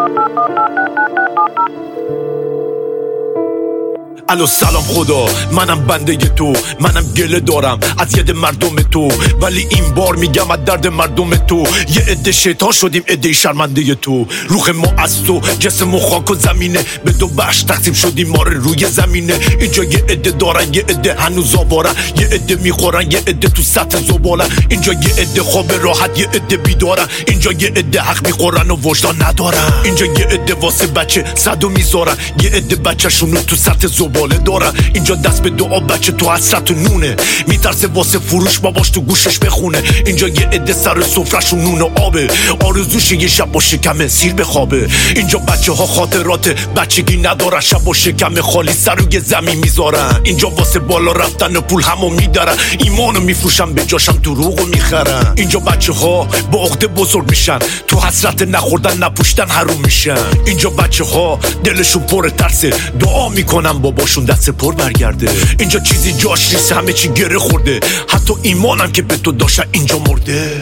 الو سلام خدا، منم بنده تو، منم گله دارم از ید مردم تو، ولی این بار میگم از درد مردم تو. یه عده شیطان شدیم، عده شرمنده تو. روح ما از تو، جسم و خاک و زمینه، به دو بخش تقسیم شدیم ما روی زمینه. اینجا یه عده دارن، یه عده هنوز آوارن، یه عده میخورن، یه عده تو سطح زبالن. اینجا یه عده خواب راحت، یه عده بیدارن. اینجا یه عده حق میخورن و وجدان ندارن. اینجا یه عده واسه بچه صدو میذارن، یه عده بچه‌شونو تو سطح زباله دارن. اینجا دست به دعا بچه تو حسرت و نونه، میترسه واسه فروش باباش تو گوشش بخونه. اینجا یه عده سر سفره‌شون نون و آبه، آرزوش یه شب با شکم سیر بخوابه. اینجا بچه ها خاطرات بچگی ندارن، شب با شکم خالی سر روی زمین میذارن. اینجا واسه بالا رفتن و پول همو میدارن، ایمانو میفروشن به جاشم دروغو میخرن. اینجا بچه ها با عقده بزرگ میشن، تو حسرت نخوردن نپوشتن حروم میشن. اینجا بچه ها دلشون پر ترسه، دعا میکنن باباشون دست پر برگرده. اینجا چیزی جاش نیست، همه چی گره خورده، حتی ایمانم که به تو داشتن اینجا مرده.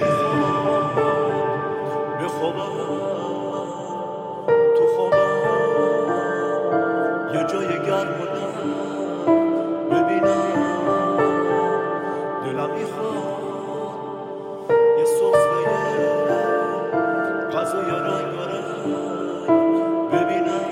یه جای گرم ببینم، دلم میخواد یه سفره غذای رنگارنگ ببینم.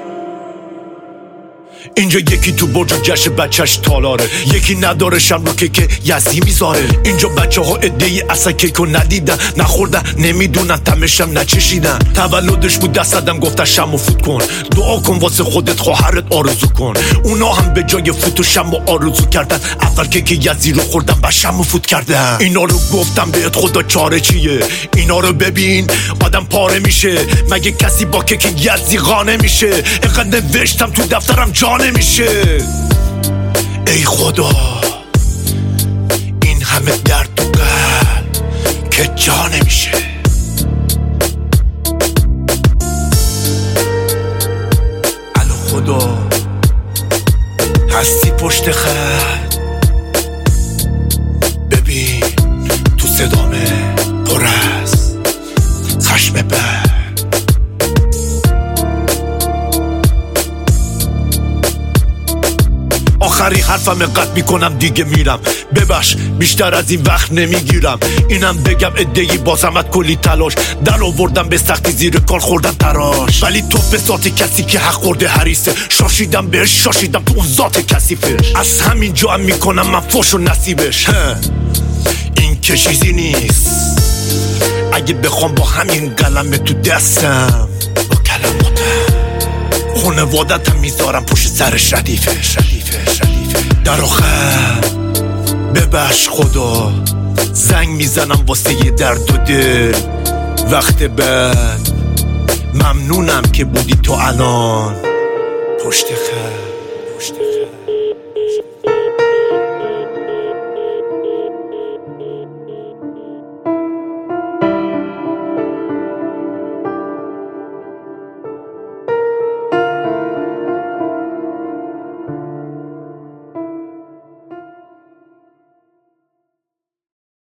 اینجا یکی تو برج جشن بچهش تالاره، یکی نداره شمرو که یزدی میذاره. اینجا بچه ها عده‌ای اصلا کیکو ندیدن، نخوردن، نمیدونن، تمشم نچشیدن. تولدش بود دست دادم گفتن شمو فوت کن، دعا کن واسه خودت خواهرت آرزو کن. اونا هم به جای فوت و شمو آرزو کردن، اول که یزدی رو خوردن با شمو فوت کردن. اینا رو گفتم بهت خدا چاره چیه، اینا رو ببین آدم پاره میشه. مگه کسی با که یزدی قانه میشه؟ اینقدر نوشتم تو دفترم جا نمیشه. ای خدا این همه درد تو قلب که جا نمیشه. الو خدا هستی پشت خط، ببین تو صدامه پر از خشم بد. آخری حرفم قطع میکنم دیگه میرم، ببخش بیشتر از این وقت نمیگیرم. اینم بگم عده‌ای بازمت کلی تلاش، در آوردم به سختی زیر کار خوردن تراش. ولی تو به ذات کسی که حق خورده حریصه، شاشیدم بهش، شاشیدم تو اون ذات کثیفش. از همین جا هم میکنم من فوش و نصیبش. این که چیزی نیست اگه بخوام با همین قلم تو دستم با کلماتم خانوادتم میذارم پشت سرش ردیفه. در آخر ببخش خدا، زنگ میزنم واسه یه درد و دل وقت بعد. ممنونم که بودی تو الان پشت خط.